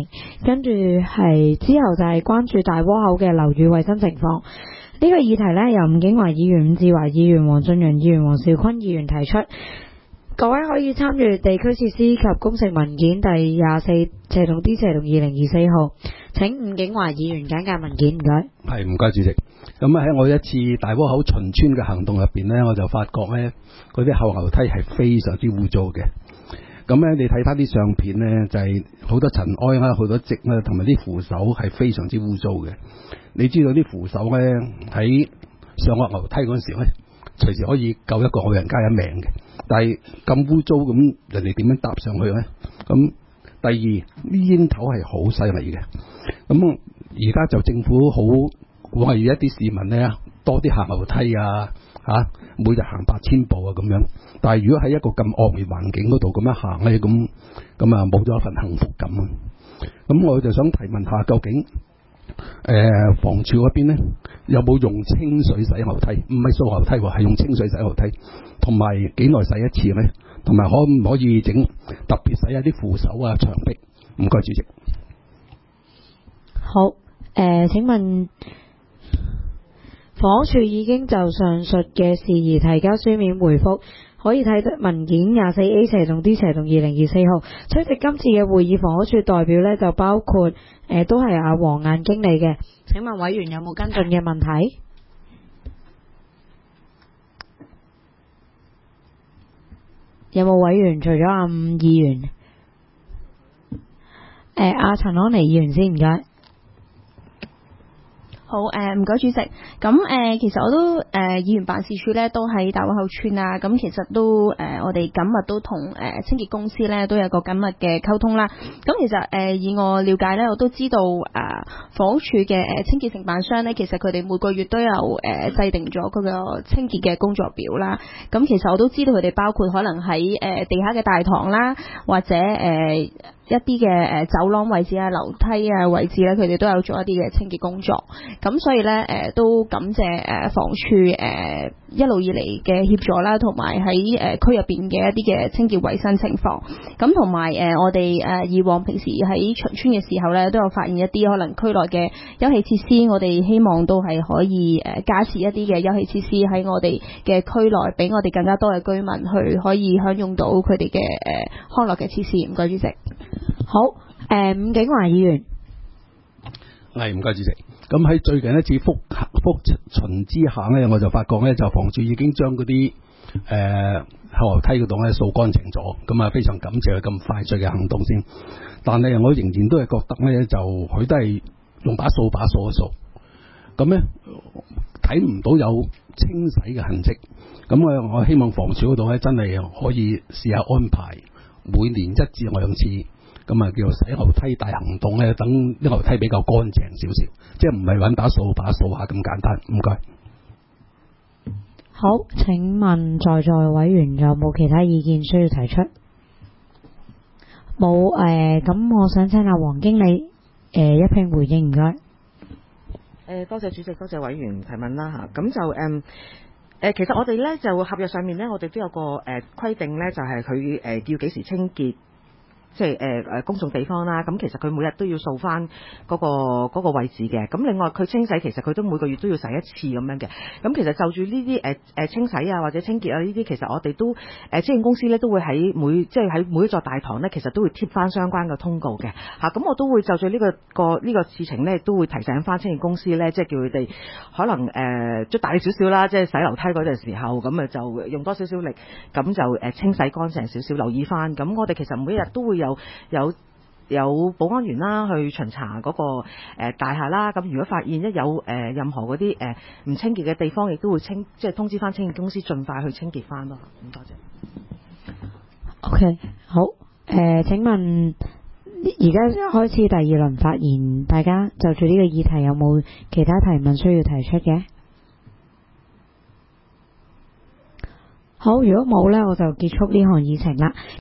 跟住係之後就係關注大窩口嘅樓宇衛生情況。呢個議題呢，由伍景華議員、伍志華議員、黃俊陽議員、黃兆坤議員提出。各位可以參閱地區設施及工程文件第24/D/2024號。請伍景華議員簡介文件，唔該。 係，唔該主席。咁喺我一次大窩口巡村嘅行動入邊呢，我就發覺呢，嗰啲後樓梯係非常之污糟嘅。咁呢，你睇翻啲相片呢，就係好多塵埃啦、好多積啦，同埋啲扶手係非常之污糟嘅。你知道啲扶手呢，喺上落樓梯嗰陣時呢，隨時可以救一個老人家一命嘅。但係咁污糟，咁人哋點樣搭上去呢？咁第二，啲煙頭係好犀利嘅。咁而家就政府好話要一啲市民呢，多啲行樓梯啊，每日行8000步啊咁樣。但係如果喺一個咁惡劣環境嗰度咁樣行呢，咁啊冇咗一份幸福感啊。咁我就想提問下，究竟房署嗰邊呢，有冇用清水洗樓梯？唔係掃樓梯喎，係用清水洗樓梯。同埋幾耐洗一次呢？同埋可唔可以整特別洗一啲扶手啊、牆壁？唔該，主席。 好，請問房署已經就上述嘅事宜提交書面回覆，可以睇得文件24A/D/2024號。出席今次嘅會議，房署代表呢就包括都係阿黃雁經理嘅。請問委員有冇跟進嘅問題？有冇委員？除咗阿伍議員，阿陳安妮議員先，唔該。 好，唔該主席。咁其實我都議員辦事處咧都喺大窩口村啊。咁其實都我哋緊密都同清潔公司咧都有個緊密嘅溝通啦。咁其實以我了解咧，我都知道房屋署嘅清潔承辦商咧，其實佢哋每個月都有制定咗佢個清潔嘅工作表啦。咁其實我都知道佢哋包括可能喺地下嘅大堂啦，或者一啲嘅走廊位置啊、樓梯啊位置咧，佢哋都有做一啲嘅清潔工作。咁所以咧都感謝房署一路以嚟嘅協助啦，同埋喺區入邊嘅一啲嘅清潔衛生情況。咁同埋我哋以往平時喺巡村嘅時候咧，都有發現一啲可能區內嘅休憩設施，我哋希望都係可以加設一啲嘅休憩設施喺我哋嘅區內，俾我哋更加多嘅居民去可以享用到佢哋嘅康樂嘅設施。唔該主席。 好，伍景華議員。 係，唔該主席。咁喺最近一次復巡之下呢，我就發覺呢，就房署已經將嗰啲後樓梯嗰度呢掃乾淨咗，咁啊非常感謝佢咁快速嘅行動先。但係我仍然都係覺得呢，就佢都係用把掃把掃一掃，咁呢睇唔到有清洗嘅痕跡。咁我希望房署嗰度呢，真係可以試下安排每年1至2次。咁啊，叫做洗樓梯大行動咧，等啲樓梯比較乾淨少少，即係唔係揾把掃把掃下咁簡單。唔該。 好，請問在座委員有冇其他意見需要提出？冇咁我想請阿黃經理一並回應，唔該。 多謝主席，多謝委員提問啦嚇。咁就其實我哋咧就合約上面咧，我哋都有個規定咧，就係佢要幾時清潔。即係公眾地方啦，咁其實佢每日都要掃翻嗰個位置嘅。咁另外佢清洗其實佢都每個月都要洗一次咁樣嘅。咁其實就住呢啲清洗啊或者清潔啊呢啲，其實我哋都清潔公司咧都會喺喺每一座大堂咧，其實都會貼翻相關嘅通告嘅嚇。咁我都會就住呢個事情咧，都會提醒翻清潔公司咧，即係叫佢哋可能即大力少少啦，即係洗樓梯嗰陣時候，咁就用多少少力，咁就清洗乾淨少少，留意翻。咁我哋其實每一日都會有保安員啦去巡查嗰個大廈啦。咁如果發現一有任何嗰啲唔清潔嘅地方，亦都會即係通知翻清潔公司盡快去清潔翻咯。咁多謝。 OK， 好。請問而家開始第2輪發言，大家就住呢個議題有冇其他提問需要提出嘅？好，如果冇呢，我就結束呢項議程啦。